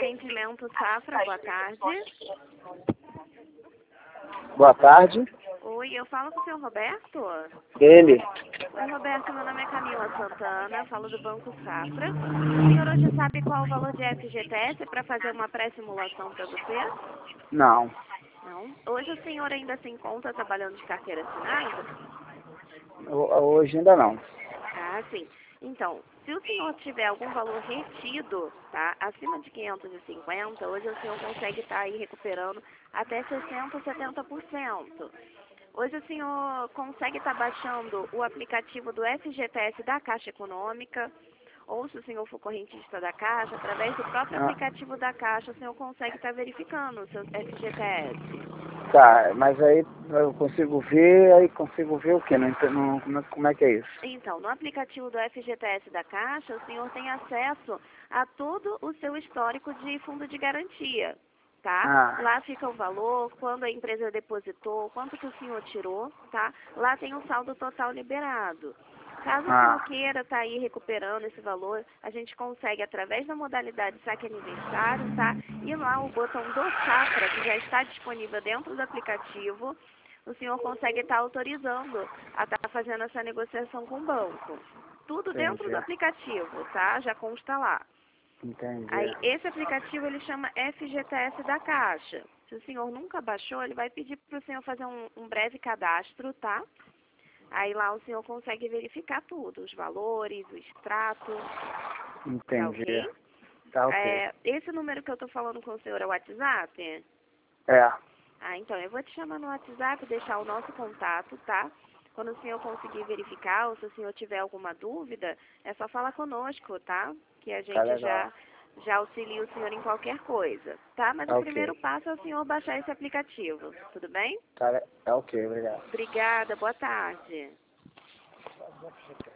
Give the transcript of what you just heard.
Atendimento Safra, boa tarde. Boa tarde. Oi, eu falo com o senhor Roberto? Ele. Oi, Roberto, meu nome é Camila Santana, falo do Banco Safra. O senhor hoje sabe qual o valor de FGTS para fazer uma pré-simulação para você? Não. Não? Hoje o senhor ainda se encontra trabalhando de carteira assinada? Hoje ainda não. Ah, sim. Então, se o senhor tiver algum valor retido, tá, acima de 550, hoje o senhor consegue estar aí recuperando até 60% ou 70%. Hoje o senhor consegue estar baixando o aplicativo do FGTS da Caixa Econômica, ou se o senhor for correntista da Caixa, através do próprio aplicativo da Caixa, o senhor consegue estar verificando o seu FGTS. Tá, mas aí eu consigo ver o quê? Como é que é isso? Então, no aplicativo do FGTS da Caixa, o senhor tem acesso a todo o seu histórico de fundo de garantia, tá? Lá fica o valor, quando a empresa depositou, quanto que o senhor tirou, tá? Lá tem o saldo total liberado. Caso o senhor queira estar aí recuperando esse valor, a gente consegue, através da modalidade saque aniversário, tá? E lá o botão do Safra, que já está disponível dentro do aplicativo, o senhor consegue estar autorizando a estar fazendo essa negociação com o banco. Tudo dentro do aplicativo, tá? Já consta lá. Entendi. Aí, esse aplicativo, ele chama FGTS da Caixa. Se o senhor nunca baixou, ele vai pedir para o senhor fazer um breve cadastro, tá? Aí lá o senhor consegue verificar tudo, os valores, o extrato. Entendi. Tá ok? Tá ok. Esse número que eu tô falando com o senhor é o WhatsApp? É. Ah, então, eu vou te chamar no WhatsApp, deixar o nosso contato, tá? Quando o senhor conseguir verificar, ou se o senhor tiver alguma dúvida, é só falar conosco, tá? Que a gente já auxilia o senhor em qualquer coisa, tá? Mas o primeiro passo é o senhor baixar esse aplicativo, tudo bem? Tá, é ok, obrigado. Obrigada, boa tarde.